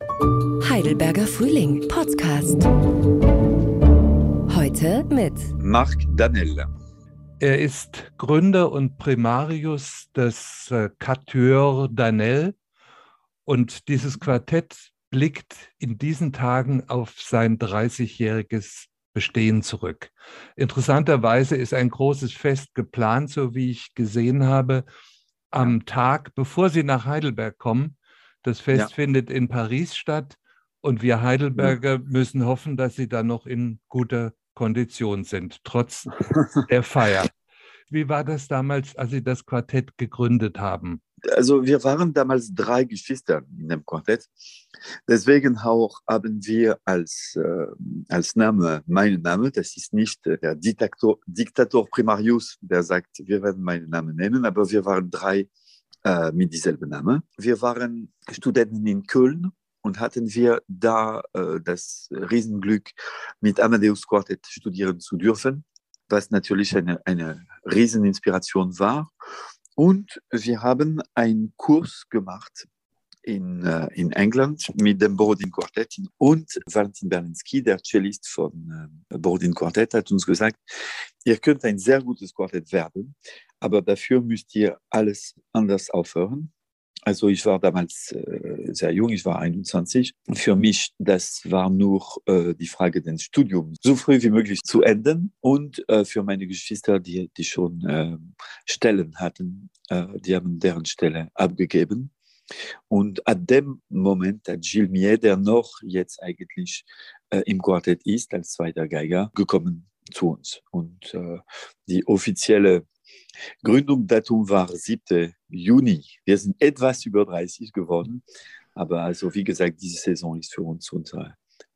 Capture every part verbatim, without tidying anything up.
Heidelberger Frühling Podcast. Heute mit Marc Danel. Er ist Gründer und Primarius des äh, Quatuor Danel und dieses Quartett blickt in diesen Tagen auf sein dreißigjähriges Bestehen zurück. Interessanterweise ist ein großes Fest geplant, so wie ich gesehen habe, am ja. Tag, bevor Sie nach Heidelberg kommen. Das Fest ja. findet in Paris statt und wir Heidelberger ja. müssen hoffen, dass Sie da noch in guter Kondition sind, trotz der Feier. Wie war das damals, als Sie das Quartett gegründet haben? Also wir waren damals drei Geschwister in dem Quartett. Deswegen auch haben wir als, äh, als Name, mein Name, das ist nicht der Diktator, Diktator Primarius, der sagt, wir werden meinen Namen nennen, aber wir waren drei äh, mit dieselben Namen. Wir waren Studenten in Köln und hatten wir da äh, das Riesenglück, mit Amadeus Quartett studieren zu dürfen, was natürlich eine, eine Rieseninspiration war. Und wir haben einen Kurs gemacht in, äh, in England mit dem Borodin Quartett. Und Valentin Berlinski, der Cellist von äh, Borodin Quartett, hat uns gesagt, ihr könnt ein sehr gutes Quartett werden, aber dafür müsst ihr alles anders aufhören. Also ich war damals äh, sehr jung, ich war einundzwanzig. Für mich, das war nur äh, die Frage, das Studium so früh wie möglich zu enden. Und äh, für meine Geschwister, die, die schon äh, Stellen hatten, äh, die haben deren Stelle abgegeben. Und ab dem Moment hat Gilles Millet, der noch jetzt eigentlich äh, im Quartett ist, als zweiter Geiger, gekommen zu uns. Und äh, die offizielle Gründungsdatum war siebter Juni. Wir sind etwas über dreißig geworden. Aber also wie gesagt, diese Saison ist für uns unsere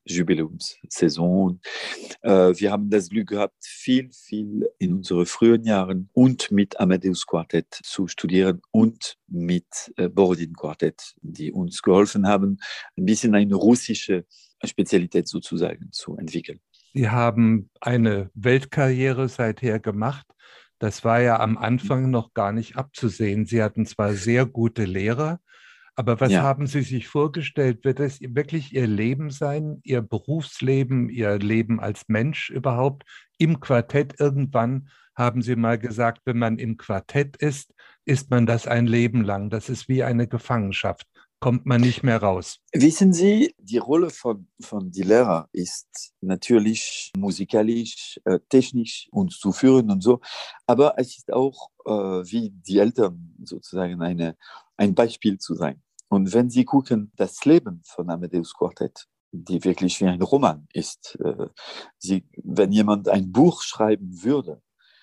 Jubiläumssaison. Äh, wir haben das Glück gehabt, viel, viel in unseren frühen Jahren und mit Amadeus Quartett zu studieren und mit äh, Borodin Quartett, die uns geholfen haben, ein bisschen eine russische Spezialität sozusagen zu entwickeln. Sie haben eine Weltkarriere seither gemacht. Das war ja am Anfang noch gar nicht abzusehen. Sie hatten zwar sehr gute Lehrer, aber was ja. haben Sie sich vorgestellt? Wird es wirklich Ihr Leben sein, Ihr Berufsleben, Ihr Leben als Mensch überhaupt? Im Quartett irgendwann haben Sie mal gesagt, wenn man im Quartett ist, ist man das ein Leben lang. Das ist wie eine Gefangenschaft. Kommt man nicht mehr raus. Wissen Sie, die Rolle von, von die Lehrer ist natürlich musikalisch, äh, technisch uns zu führen und so, aber es ist auch äh, wie die Eltern sozusagen eine, ein Beispiel zu sein. Und wenn Sie gucken, das Leben von Amadeus Quartett, die wirklich wie ein Roman ist, äh, Sie, wenn jemand ein Buch schreiben würde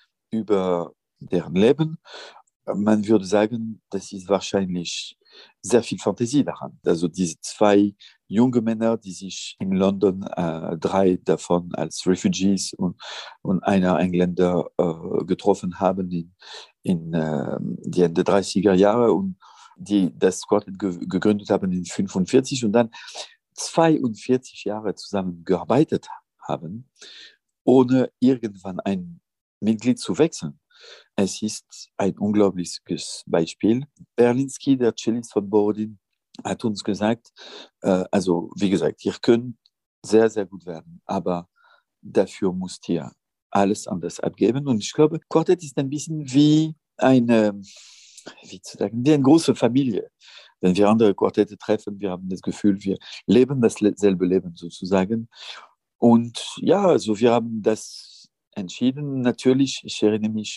über deren Leben, man würde sagen, das ist wahrscheinlich sehr viel Fantasie daran. Also diese zwei junge Männer, die sich in London, äh, drei davon als Refugees und, und einer Engländer äh, getroffen haben in, in äh, die Ende dreißiger Jahre und die das Quartett ge- gegründet haben in fünfundvierzig und dann zweiundvierzig Jahre zusammen gearbeitet haben, ohne irgendwann ein Mitglied zu wechseln. Es ist ein unglaubliches Beispiel. Berlinski, der Cellist von Borodin, hat uns gesagt, äh, also wie gesagt, ihr könnt sehr, sehr gut werden, aber dafür müsst ihr alles anders abgeben. Und ich glaube, Quartett ist ein bisschen wie eine, wie zu sagen, wie eine große Familie. Wenn wir andere Quartette treffen, wir haben das Gefühl, wir leben dasselbe Leben sozusagen. Und ja, also wir haben das entschieden. Natürlich, ich erinnere mich,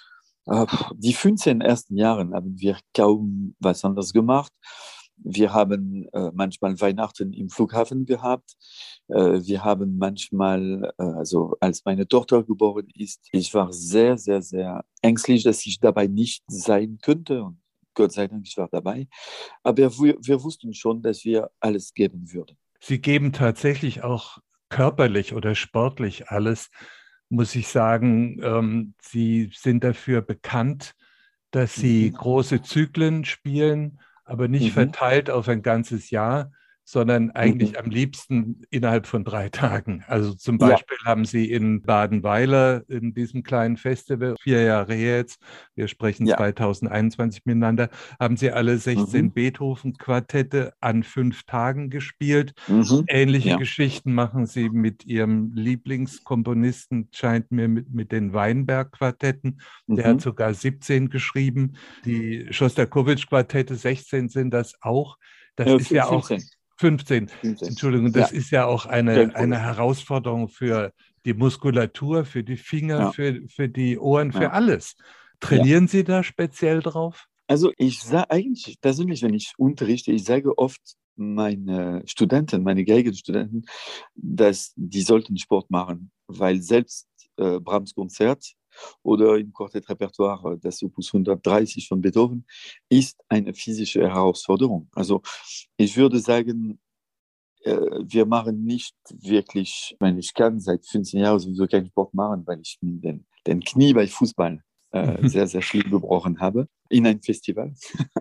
die fünfzehn ersten Jahre haben wir kaum was anderes gemacht. Wir haben äh, manchmal Weihnachten im Flughafen gehabt. Äh, wir haben manchmal, äh, also als meine Tochter geboren ist, ich war sehr, sehr, sehr ängstlich, dass ich dabei nicht sein könnte. Und Gott sei Dank, ich war dabei. Aber wir, wir wussten schon, dass wir alles geben würden. Sie geben tatsächlich auch körperlich oder sportlich alles. Muss ich sagen, ähm, Sie sind dafür bekannt, dass Sie mhm. große Zyklen spielen, aber nicht mhm. verteilt auf ein ganzes Jahr. sondern eigentlich Mhm. am liebsten innerhalb von drei Tagen. Also zum Ja. Beispiel haben Sie in Badenweiler in diesem kleinen Festival, vier Jahre her jetzt, wir sprechen Ja. zweitausendeinundzwanzig miteinander, haben Sie alle sechzehn Mhm. Beethoven-Quartette an fünf Tagen gespielt. Mhm. Ähnliche Ja. Geschichten machen Sie mit Ihrem Lieblingskomponisten, scheint mir, mit, mit den Weinberg-Quartetten. Der hat Mhm. sogar siebzehn geschrieben. Die Schostakowitsch-Quartette, sechzehn sind das auch. Das Äh, ist ja auch fünfzehn. fünfzehn. fünfzehn. Entschuldigung, Ja, das ist ja auch kein eine, eine Problem. Herausforderung für die Muskulatur, für die Finger, Ja. für, für die Ohren, für Ja. alles. Ja. Trainieren Sie da speziell drauf? Also ich sage eigentlich persönlich, wenn ich unterrichte, ich sage oft meine Studenten, meine Geigenstudenten, dass die sollten Sport machen, weil selbst äh, Brahms Konzert oder im Quartettrepertoire das Opus hundertdreißig von Beethoven ist eine physische Herausforderung. Also ich würde sagen, äh, wir machen nicht wirklich, wenn ich kann, seit fünfzehn Jahren sowieso keinen Sport machen, weil ich mir den, den Knie bei Fußball äh, sehr, sehr schlimm gebrochen habe in ein Festival.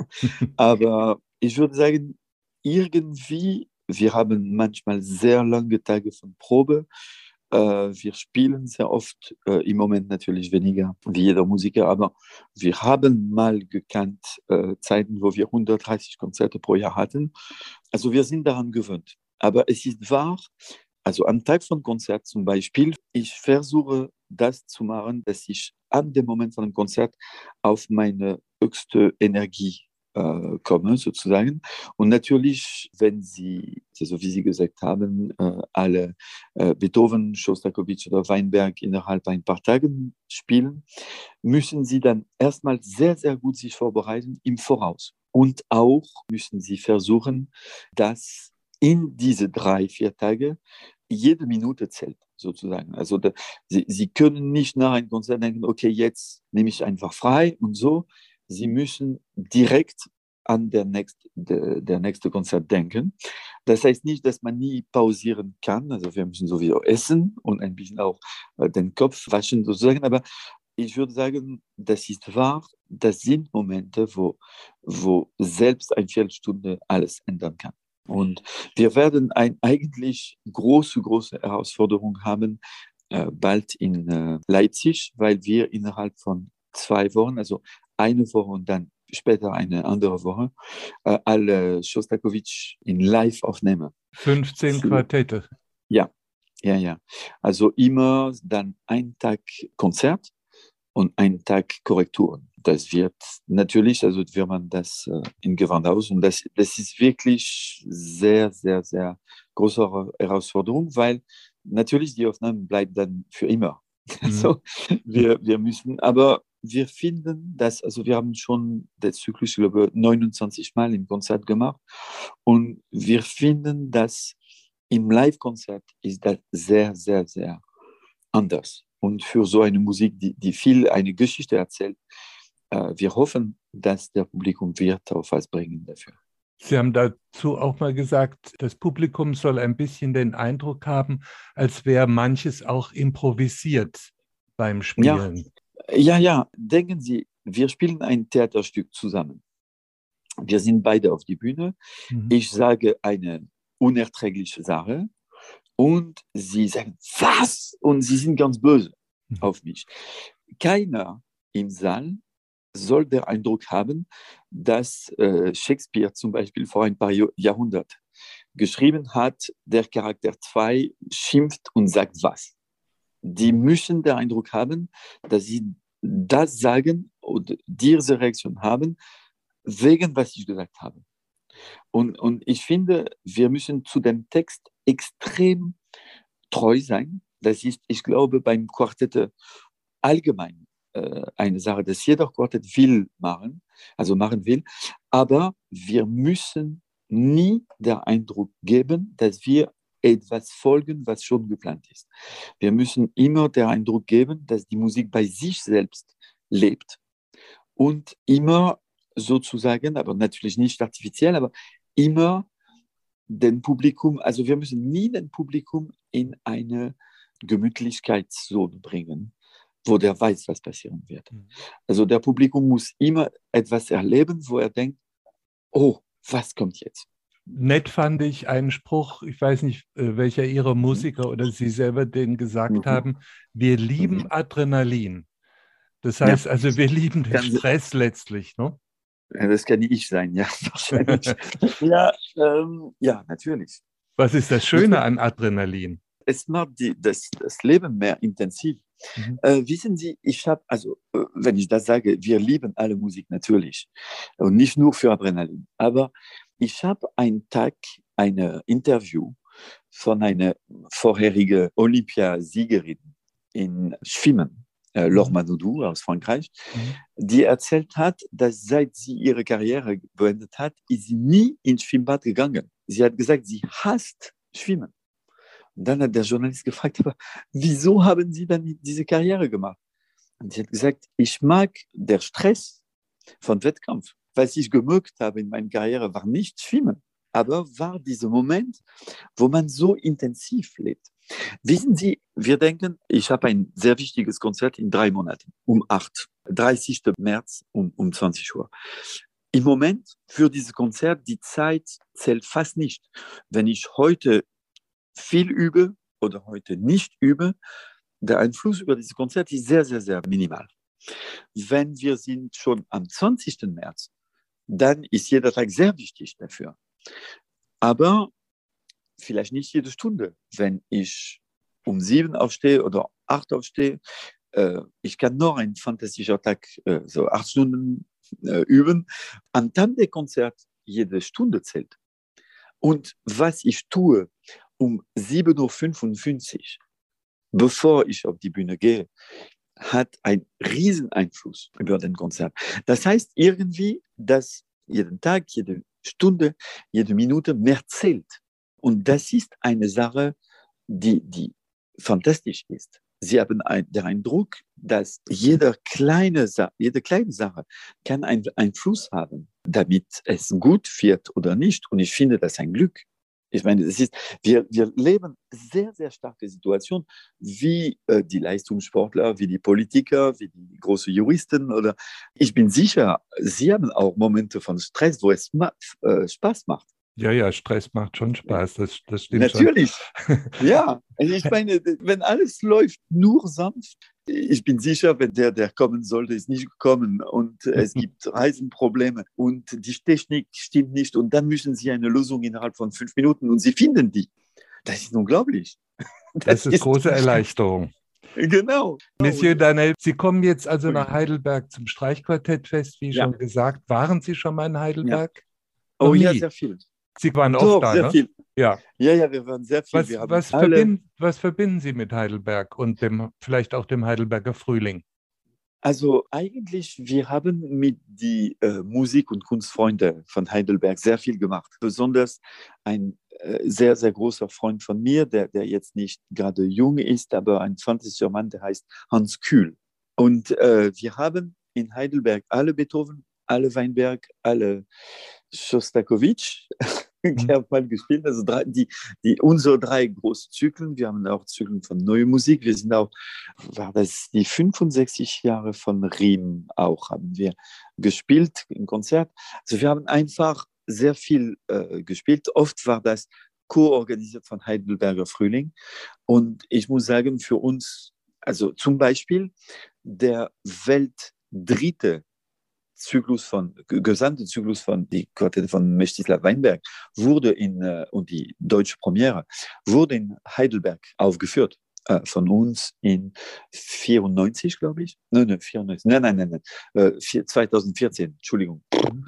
Aber ich würde sagen, irgendwie, wir haben manchmal sehr lange Tage von Probe. Äh, wir spielen sehr oft, äh, im Moment natürlich weniger wie jeder Musiker, aber wir haben mal gekannt äh, Zeiten, wo wir hundertdreißig Konzerte pro Jahr hatten. Also wir sind daran gewöhnt. Aber es ist wahr, also am Tag von Konzert zum Beispiel, ich versuche das zu machen, dass ich an dem Moment von dem Konzert auf meine höchste Energie äh, komme, sozusagen. Und natürlich, wenn Sie, also wie Sie gesagt haben, äh, alle äh, Beethoven, Schostakowitsch oder Weinberg innerhalb ein paar Tagen spielen, müssen Sie dann erstmal sehr, sehr gut sich vorbereiten im Voraus. Und auch müssen Sie versuchen, dass in diese drei, vier Tage jede Minute zählt, sozusagen. Also da, Sie, Sie können nicht nach einem Konzert denken, okay, jetzt nehme ich einfach frei und so. Sie müssen direkt an der, nächst, der, der nächste Konzert denken. Das heißt nicht, dass man nie pausieren kann. Also wir müssen sowieso essen und ein bisschen auch äh, den Kopf waschen, sozusagen. Aber ich würde sagen, das ist wahr, das sind Momente, wo, wo selbst eine Viertelstunde alles ändern kann. Und wir werden eine eigentlich große, große Herausforderung haben, äh, bald in äh, Leipzig, weil wir innerhalb von zwei Wochen, also eine Woche und dann später eine andere Woche, äh, alle Schostakowitsch in Live aufnehmen. fünfzehn Für, Quartette. ja, ja, ja. Also immer dann ein Tag Konzert und einen Tag Korrekturen. Das wird natürlich, also wird man das äh, in Gewandhaus und das, das ist wirklich sehr, sehr, sehr große Herausforderung, weil natürlich die Aufnahmen bleiben dann für immer. Mhm. Also wir, wir müssen, aber wir finden das, also wir haben schon den Zyklus, ich glaube, neunundzwanzig Mal im Konzert gemacht und wir finden, dass im Live-Konzert ist das sehr, sehr, sehr anders. Und für so eine Musik, die, die viel eine Geschichte erzählt, äh, wir hoffen, dass der Publikum wird auf was bringen dafür. Sie haben dazu auch mal gesagt, das Publikum soll ein bisschen den Eindruck haben, als wäre manches auch improvisiert beim Spielen. Ja, ja, ja. Denken Sie, wir spielen ein Theaterstück zusammen. Wir sind beide auf die Bühne. Mhm. Ich sage eine unerträgliche Sache und Sie sagen, was? Und Sie sind ganz böse mhm. auf mich. Keiner im Saal soll den Eindruck haben, dass äh, Shakespeare zum Beispiel vor ein paar Jahrhunderten geschrieben hat, der Charakter zwei schimpft und sagt was. Die müssen den Eindruck haben, dass sie das sagen oder diese Reaktion haben, wegen was ich gesagt habe. Und, und ich finde, wir müssen zu dem Text extrem treu sein. Das ist, ich glaube, beim Quartett allgemein äh, eine Sache, dass jeder Quartett will machen, also machen will, aber wir müssen nie den Eindruck geben, dass wir etwas folgen, was schon geplant ist. Wir müssen immer den Eindruck geben, dass die Musik bei sich selbst lebt und immer sozusagen, aber natürlich nicht artifiziell, aber immer den Publikum, also wir müssen nie den Publikum in eine Gemütlichkeitszone bringen, wo der weiß, was passieren wird. Also der Publikum muss immer etwas erleben, wo er denkt, oh, was kommt jetzt? nett fand ich einen Spruch, ich weiß nicht, äh, welcher Ihrer Musiker oder Sie selber den gesagt Mhm. haben, wir lieben Mhm. Adrenalin. Das Ja, heißt also, wir lieben den kann, Stress letztlich, ne? das kann ich sein, ja, wahrscheinlich. Ja, ähm, ja, natürlich. Was ist das Schöne Natürlich. an Adrenalin? Es macht die, das, das Leben mehr intensiv. Mhm. Äh, wissen Sie, ich habe, also, äh, wenn ich das sage, wir lieben alle Musik natürlich. Und nicht nur für Adrenalin. Aber ich habe einen Tag ein Interview von einer vorherigen Olympiasiegerin in Schwimmen, äh, Laure Mhm. Manodou aus Frankreich, Mhm. die erzählt hat, dass seit sie ihre Karriere beendet hat, ist sie nie ins Schwimmbad gegangen. Sie hat gesagt, sie hasst Schwimmen. Und dann hat der Journalist gefragt, aber wieso haben Sie dann diese Karriere gemacht? Und sie hat gesagt, ich mag der Stress von Wettkampf. Was ich gemerkt habe in meiner Karriere, war nicht Schwimmen, aber war dieser Moment, wo man so intensiv lebt. Wissen Sie, wir denken, ich habe ein sehr wichtiges Konzert in drei Monaten, um acht, dreißigsten März um, um zwanzig Uhr. Im Moment für dieses Konzert, die Zeit zählt fast nicht. Wenn ich heute viel übe oder heute nicht übe, der Einfluss über dieses Konzert ist sehr, sehr, sehr minimal. Wenn wir sind schon am zwanzigsten März, dann ist jeder Tag sehr wichtig dafür. Aber vielleicht nicht jede Stunde. Wenn ich um sieben aufstehe oder acht aufstehe, äh, ich kann noch einen fantastischen Tag, äh, so acht Stunden äh, üben. Am Tag des Konzerts jede Stunde zählt. Und was ich tue um sieben Uhr fünfundfünfzig, bevor ich auf die Bühne gehe, hat einen riesen Einfluss über den Konzert. Das heißt irgendwie, dass jeden Tag, jede Stunde, jede Minute mehr zählt. Und das ist eine Sache, die, die fantastisch ist. Sie haben ein, den Eindruck, dass jede kleine, jede kleine Sache kann einen Einfluss haben, damit es gut wird oder nicht. Und ich finde das ein Glück. Ich meine, das ist, wir, wir leben sehr, sehr starke Situationen, wie äh, die Leistungssportler, wie die Politiker, wie die großen Juristen. Oder ich bin sicher, Sie haben auch Momente von Stress, wo es ma- äh, Spaß macht. Ja, ja, Stress macht schon Spaß, das, das stimmt schon. Natürlich, ja. Also ich meine, wenn alles läuft nur sanft, ich bin sicher, wenn der, der kommen sollte, ist nicht gekommen und es gibt Reisenprobleme und die Technik stimmt nicht und dann müssen Sie eine Lösung innerhalb von fünf Minuten und Sie finden die. Das ist unglaublich. Das, Das ist ist große Erleichterung. genau. Monsieur Danel, Sie kommen jetzt also nach Ja, Heidelberg zum Streichquartettfest, wie schon gesagt. Waren Sie schon mal in ja. Heidelberg? Noch Oh ja, nie. sehr viel. Sie waren oft Doch, da, sehr ne? viel. Ja. Ja, ja, wir waren sehr viel. Was, Wir haben was, alle. verbind, was verbinden Sie mit Heidelberg und dem, vielleicht auch dem Heidelberger Frühling? Also eigentlich, wir haben mit die äh, Musik- und Kunstfreunde von Heidelberg sehr viel gemacht. Besonders ein äh, sehr, sehr großer Freund von mir, der, der jetzt nicht gerade jung ist, aber ein zwanzigjähriger Mann, der heißt Hans Kühl. Und äh, wir haben in Heidelberg alle Beethoven, alle Weinberg, alle Schostakowitsch Hm. mal gespielt. Also drei, die, die, unsere drei großen Zyklen. Wir haben auch Zyklen von Neue Musik. Wir sind auch, war das die fünfundsechzig Jahre von Riem auch, haben wir gespielt im Konzert. Also wir haben einfach sehr viel äh, gespielt. Oft war das co-organisiert von Heidelberger Frühling. Und ich muss sagen, für uns, also zum Beispiel der weltdritte Zyklus von, gesamte Zyklus von die Quartette von Mstislav Weinberg wurde in, äh, und die deutsche Premiere wurde in Heidelberg aufgeführt. Äh, von uns in vierundneunzig, glaube ich. Nein, nein, vierundneunzig. Nein, nein, nein, nein. Äh, zweitausendvierzehn, Entschuldigung.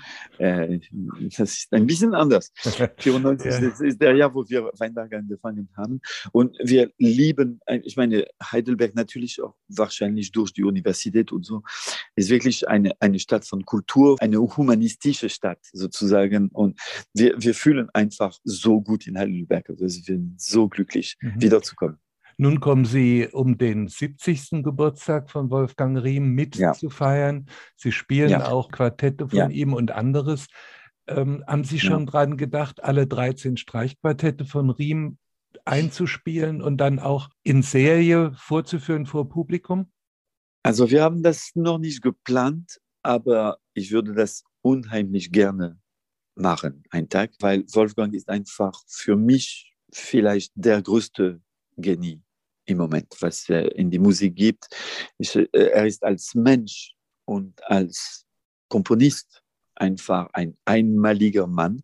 Äh, das ist ein bisschen anders. vierundneunzig Ja. ist, ist der Jahr, wo wir Weinberg angefangen haben. Und wir lieben, ich meine, Heidelberg natürlich auch wahrscheinlich durch die Universität und so, ist wirklich eine, eine Stadt von Kultur, eine humanistische Stadt sozusagen. Und wir, wir fühlen einfach so gut in Heidelberg. Also wir sind so glücklich, Mhm. wiederzukommen. Nun kommen Sie, um den siebzigsten Geburtstag von Wolfgang Riem mitzufeiern. Ja. Sie spielen ja. auch Quartette von ja. ihm und anderes. Ähm, haben Sie schon ja. dran gedacht, alle dreizehn Streichquartette von Riem einzuspielen und dann auch in Serie vorzuführen vor Publikum? Also wir haben das noch nicht geplant, aber ich würde das unheimlich gerne machen, einen Tag, weil Wolfgang ist einfach für mich vielleicht der größte Genie im Moment, was er in die Musik gibt. Ich, äh, er ist als Mensch und als Komponist einfach ein einmaliger Mann.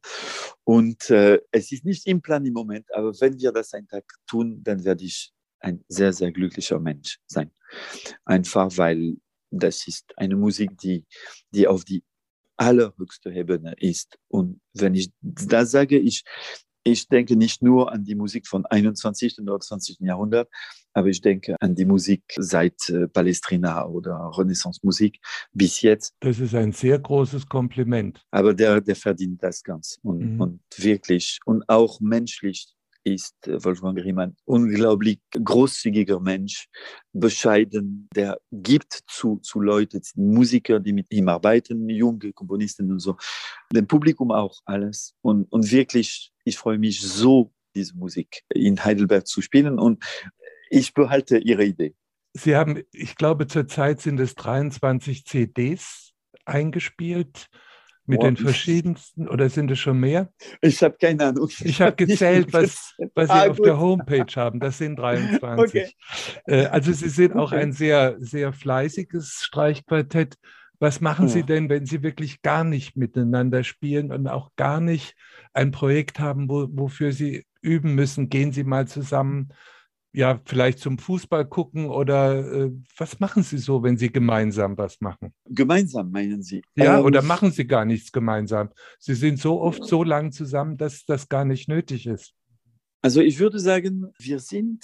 Und äh, es ist nicht im Plan im Moment, aber wenn wir das einen Tag tun, dann werde ich ein sehr, sehr glücklicher Mensch sein. Einfach weil das ist eine Musik, die, die auf die allerhöchste Ebene ist. Und wenn ich das sage, ich, ich denke nicht nur an die Musik von einundzwanzigsten oder zwanzigsten Jahrhundert, aber ich denke an die Musik seit äh, Palestrina oder Renaissance-Musik bis jetzt. Das ist ein sehr großes Kompliment. Aber der, der verdient das ganz und, Mhm. und wirklich und auch menschlich ist äh, Wolfgang Riemann unglaublich großzügiger Mensch, bescheiden, der gibt zu, zu Leuten, Musiker, die mit ihm arbeiten, junge Komponisten und so, dem Publikum auch alles und, und wirklich, ich freue mich so, diese Musik in Heidelberg zu spielen und ich behalte Ihre Idee. Sie haben, ich glaube, zurzeit sind es dreiundzwanzig C Ds eingespielt mit Wow. den verschiedensten, oder sind es schon mehr? Ich habe keine Ahnung. Ich, ich habe gezählt, was, was Sie ah, auf gut. der Homepage haben. Das sind dreiundzwanzig. Okay. Also Sie sind auch okay. ein sehr, sehr fleißiges Streichquartett. Was machen ja. Sie denn, wenn Sie wirklich gar nicht miteinander spielen und auch gar nicht ein Projekt haben, wo, wofür Sie üben müssen? Gehen Sie mal zusammen, ja, vielleicht zum Fußball gucken oder äh, was machen Sie so, wenn Sie gemeinsam was machen? Gemeinsam, meinen Sie? Ja, ähm, oder machen Sie gar nichts gemeinsam? Sie sind so oft so lang zusammen, dass das gar nicht nötig ist. Also ich würde sagen, wir sind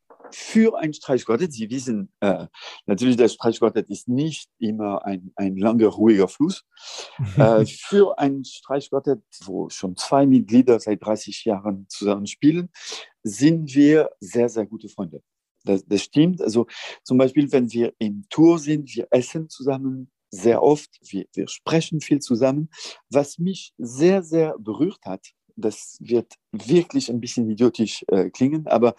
für ein Streichquartett. Sie wissen, äh, natürlich, das Streichquartett ist nicht immer ein, ein langer, ruhiger Fluss. äh, für ein Streichquartett, wo schon zwei Mitglieder seit dreißig Jahren zusammen spielen, sind wir sehr, sehr gute Freunde. Das, das stimmt. Also zum Beispiel, wenn wir im Tour sind, wir essen zusammen sehr oft, wir, wir sprechen viel zusammen. Was mich sehr, sehr berührt hat, das wird wirklich ein bisschen idiotisch äh, klingen, aber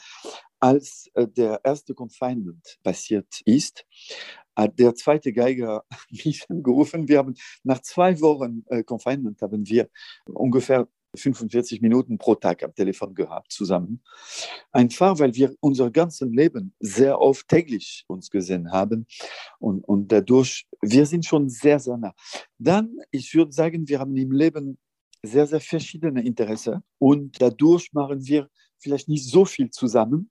als äh, der erste Confinement passiert ist, hat der zweite Geiger mich angerufen. Wir haben nach zwei Wochen äh, Confinement haben wir ungefähr fünfundvierzig Minuten pro Tag am Telefon gehabt zusammen. Einfach, weil wir unser ganzes Leben sehr oft täglich uns gesehen haben und, und dadurch, wir sind schon sehr, sehr nah. Dann, ich würde sagen, wir haben im Leben sehr, sehr verschiedene Interessen und dadurch machen wir vielleicht nicht so viel zusammen.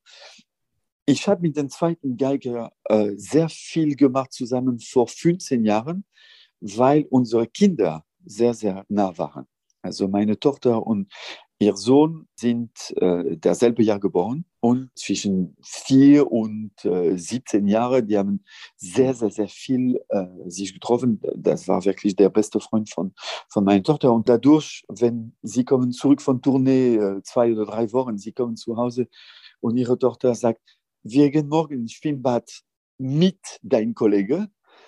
Ich habe mit dem zweiten Geiger äh, sehr viel gemacht zusammen vor fünfzehn Jahren, weil unsere Kinder sehr, sehr nah waren. Also meine Tochter und ihr Sohn sind äh, derselbe Jahr geboren und zwischen vier und äh, siebzehn Jahren, die haben sehr, sehr, sehr viel äh, sich getroffen. Das war wirklich der beste Freund von, von meiner Tochter. Und dadurch, wenn sie kommen zurück von Tournee, äh, zwei oder drei Wochen, sie kommen zu Hause und ihre Tochter sagt, wir gehen morgen ins Schwimmbad mit deinem Kollegen.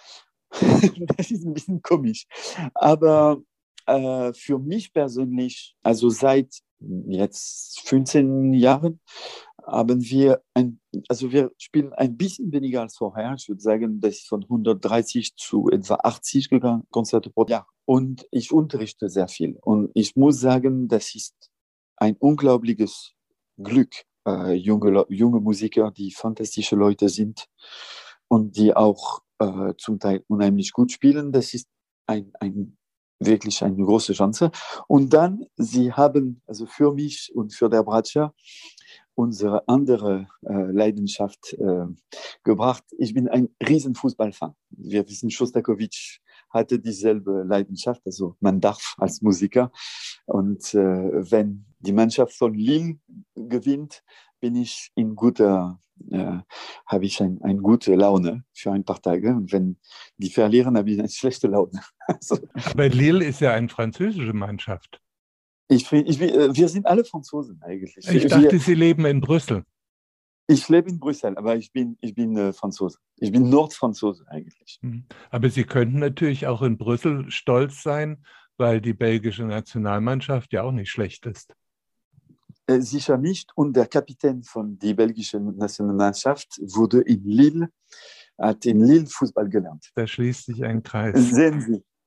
Das ist ein bisschen komisch. Aber äh, für mich persönlich, also seit jetzt fünfzehn Jahren, haben wir, ein, also wir spielen ein bisschen weniger als vorher. Ich würde sagen, das ist von hundertdreißig zu etwa achtzig gegangen, Konzerte pro Jahr. Und ich unterrichte sehr viel. Und ich muss sagen, das ist ein unglaubliches Glück. Äh, junge, junge Musiker, die fantastische Leute sind und die auch äh, zum Teil unheimlich gut spielen. Das ist ein, ein, wirklich eine große Chance. Und dann, sie haben also für mich und für der Bratscher unsere andere äh, Leidenschaft äh, gebracht. Ich bin ein riesen Fußballfan. Wir wissen, Schostakowitsch hatte dieselbe Leidenschaft, also man darf als Musiker. Und äh, wenn die Mannschaft von Lille gewinnt, bin ich in guter, äh, habe ich eine ein gute Laune für ein paar Tage. Und wenn die verlieren, habe ich eine schlechte Laune. Also, aber Lille ist ja eine französische Mannschaft. Ich, ich, wir sind alle Franzosen eigentlich. Ich dachte, wir, Sie leben in Brüssel. Ich lebe in Brüssel, aber ich bin, ich bin äh, Franzose. Ich bin Nordfranzose eigentlich. Aber Sie könnten natürlich auch in Brüssel stolz sein, weil die belgische Nationalmannschaft ja auch nicht schlecht ist. Äh, sicher nicht. Und der Kapitän von der belgischen Nationalmannschaft wurde in Lille, hat in Lille Fußball gelernt. Da schließt sich ein Kreis. Sehen Sie.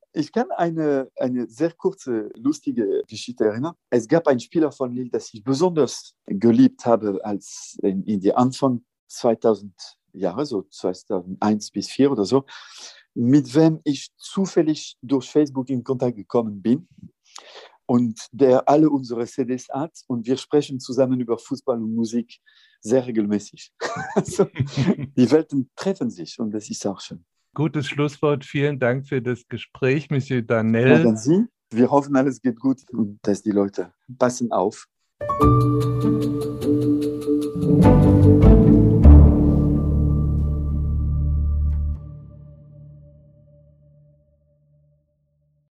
Ich kann eine, eine sehr kurze, lustige Geschichte erinnern. Es gab einen Spieler von Lille, das ich besonders geliebt habe, als in, in die Anfang zweitausend Jahre, so zweitausendeins bis zweitausendvier oder so, mit wem ich zufällig durch Facebook in Kontakt gekommen bin und der alle unsere C Ds hat und wir sprechen zusammen über Fußball und Musik sehr regelmäßig. Also, die Welten treffen sich und das ist auch schön. Gutes Schlusswort. Vielen Dank für das Gespräch, Monsieur Danel. Na, dann Sie. Wir hoffen, alles geht gut und dass die Leute passen auf.